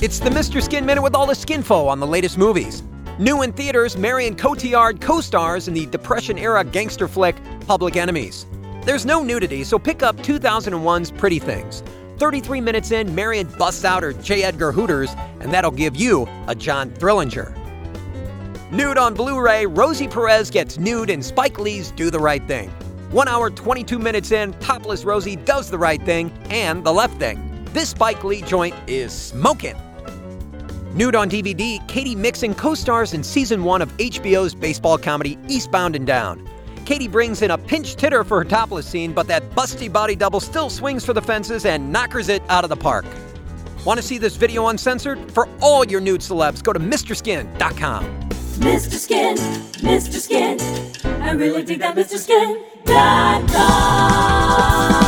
It's the Mr. Skin Minute with all the skinfo on the latest movies. New in theaters, Marion Cotillard co-stars in the Depression-era gangster flick Public Enemies. There's no nudity, so pick up 2001's Pretty Things. 33 minutes in, Marion busts out her J. Edgar Hooters, and that'll give you a John Thrillinger. Nude on Blu-ray, Rosie Perez gets nude in Spike Lee's Do the Right Thing. 1 hour, 22 minutes in, topless Rosie does the right thing and the left thing. This Spike Lee joint is smoking. Nude on DVD, Katie Mixon co-stars in Season 1 of HBO's baseball comedy Eastbound and Down. Katie brings in a pinch hitter for her topless scene, but that busty body double still swings for the fences and knockers it out of the park. Want to see this video uncensored? For all your nude celebs, go to MrSkin.com. Mr. Skin, Mr. Skin, I really dig that Mr. Skin.com.